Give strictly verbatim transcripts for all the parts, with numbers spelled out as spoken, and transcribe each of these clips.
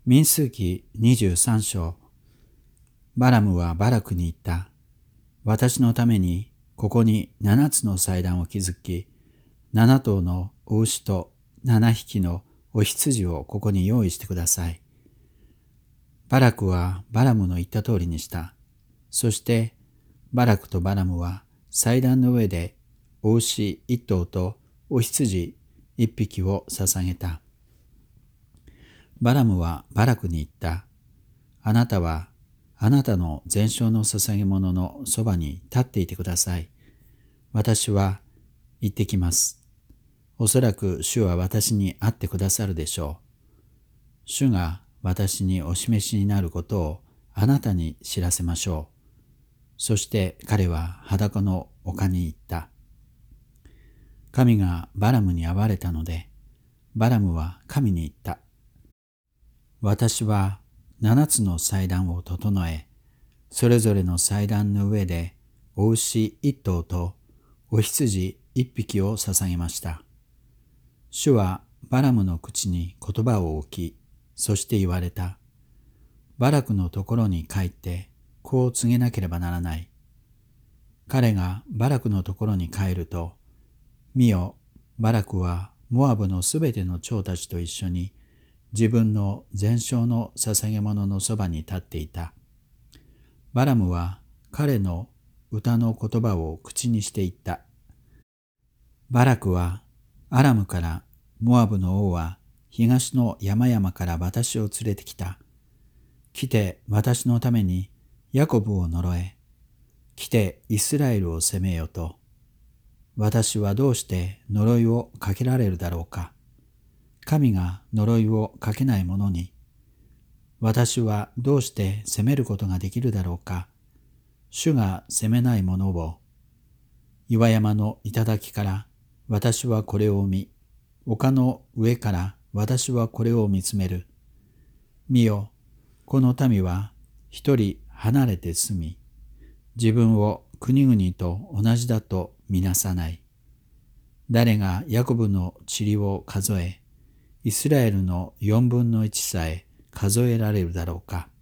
民数記にじゅうさん章。バラムはバラクに言った。私のためにここに七つの祭壇を築き、七頭のお牛と七匹のお羊をここに用意してください。バラクはバラムの言った通りにした。そしてバラクとバラムは祭壇の上でお牛一頭とお羊一匹を捧げた。バラムはバラクに言った。あなたはあなたの全焼の捧げ物のそばに立っていてください。私は行ってきます。おそらく主は私に会ってくださるでしょう。主が私にお示しになることをあなたに知らせましょう。そして彼は裸の丘に行った。神がバラムに会われたので、バラムは神に言った。私は七つの祭壇を整え、それぞれの祭壇の上でお牛一頭とお羊一匹を捧げました。主はバラムの口に言葉を置き、そして言われた。バラクのところに帰ってこう告げなければならない。彼がバラクのところに帰ると、見よ、バラクはモアブのすべての長たちと一緒に自分の全焼の捧げ物のそばに立っていた。バラムは彼の歌の言葉を口にして言った。バラクはアラムからモアブの王は東の山々から私を連れてきた。来て私のためにヤコブを呪え。来てイスラエルを責めよと。私はどうして呪いをかけられるだろうか。神が呪いをかけない者に、私はどうして責めることができるだろうか。主が責めない者を、岩山の頂から私はこれを見、丘の上から私はこれを見つめる。見よ、この民は一人離れて住み、自分を国々と同じだとみなさない。誰がヤコブの塵を数え、イスラエルの四分の一さえ数えられるだろうか。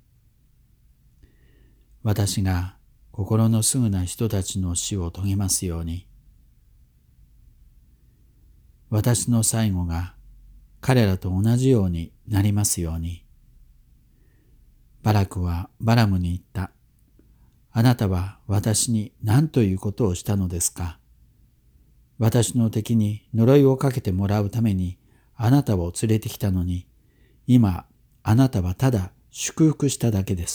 私が心のすぐな人たちの死を遂げますように。私の最後が彼らと同じようになりますように。バラクはバラムに言った。あなたは私に何ということをしたのですか。私の敵に呪いをかけてもらうためにあなたを連れてきたのに、今あなたはただ祝福しただけです。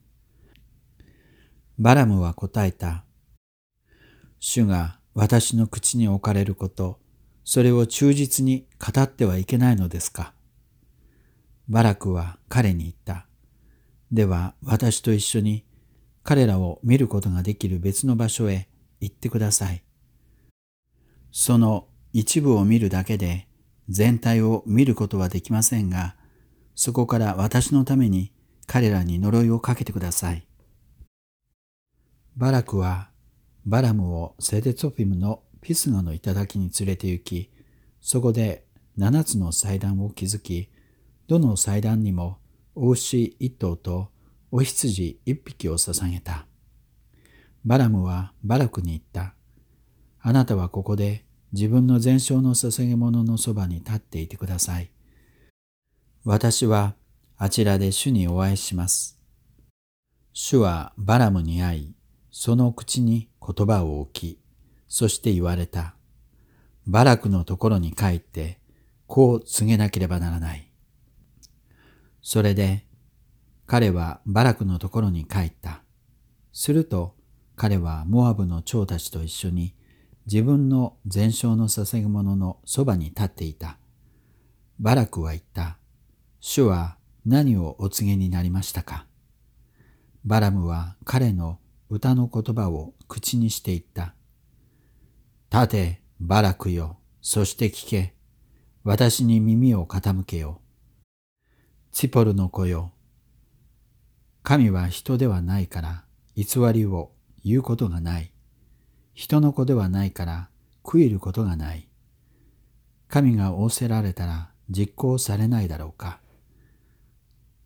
バラムは答えた。主が私の口に置かれること、それを忠実に語ってはいけないのですか。バラクは彼に言った。では私と一緒に彼らを見ることができる別の場所へ行ってください。その一部を見るだけで全体を見ることはできませんが、そこから私のために彼らに呪いをかけてください。バラクはバラムをセデツォフィムのピスガの頂に連れて行き、そこで七つの祭壇を築き、どの祭壇にもお牛一頭とお羊一匹を捧げた。バラムはバラクに言った。あなたはここで自分の全焼の捧げ物のそばに立っていてください。私はあちらで主にお会いします。主はバラムに会い、その口に言葉を置き、そして言われた。バラクのところに帰って、こう告げなければならない。それで彼はバラクのところに帰った。すると彼はモアブの長たちと一緒に自分の全焼の捧げ物のそばに立っていた。バラクは言った。主は何をお告げになりましたか。バラムは彼の歌の言葉を口にして言った。立て、バラクよ、そして聞け。私に耳を傾けよ。ツィポルの子よ。神は人ではないから偽りを言うことがない。人の子ではないから悔いることがない。神が仰せられたら実行されないだろうか。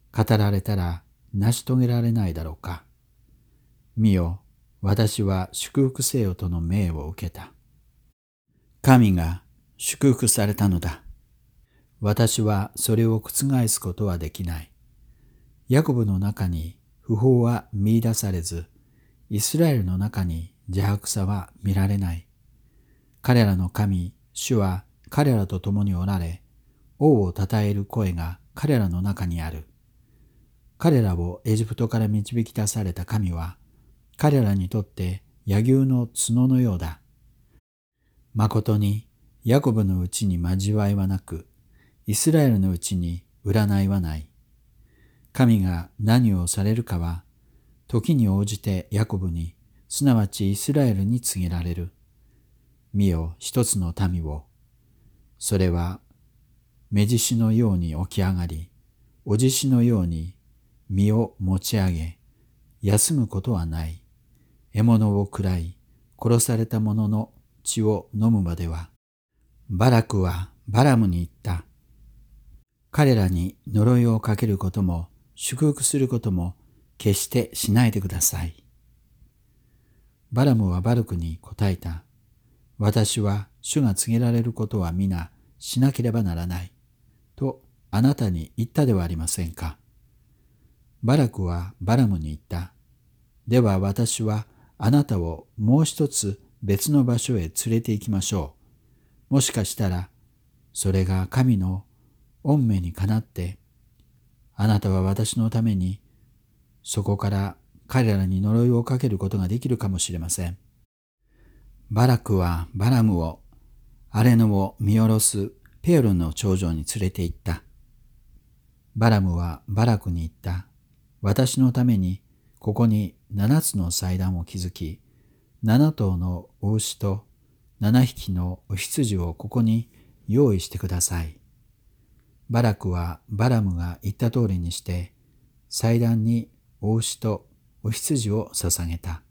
語られたら成し遂げられないだろうか。見よ、私は祝福せよとの命を受けた。神が祝福されたのだ。私はそれを覆すことはできない。ヤコブの中に不法は見出されず、イスラエルの中に邪悪さは見られない。彼らの神、主は彼らと共におられ、王を称える声が彼らの中にある。彼らをエジプトから導き出された神は、彼らにとって野牛の角のようだ。まことにヤコブのうちに交わいはなく、イスラエルのうちに占いはない。神が何をされるかは、時に応じてヤコブに、すなわちイスラエルに告げられる。見よ、一つの民を。それは、目獅子のように起き上がり、お獅子のように身を持ち上げ、休むことはない。獲物を食らい、殺された者の血を飲むまでは。バラクはバラムに言った。彼らに呪いをかけることも祝福することも決してしないでください。バラムはバルクに答えた。私は主が告げられることは皆しなければならない。とあなたに言ったではありませんか。バラクはバラムに言った。では私はあなたをもう一つ別の場所へ連れて行きましょう。もしかしたらそれが神の御命にかなって、あなたは私のためにそこから彼らに呪いをかけることができるかもしれません。バラクはバラムをアレノを見下ろすペオルの頂上に連れて行った。バラムはバラクに言った。私のためにここに七つの祭壇を築き、七頭のお牛と七匹のお羊をここに用意してください。バラクはバラムが言った通りにして、祭壇にお牛とお羊を捧げた。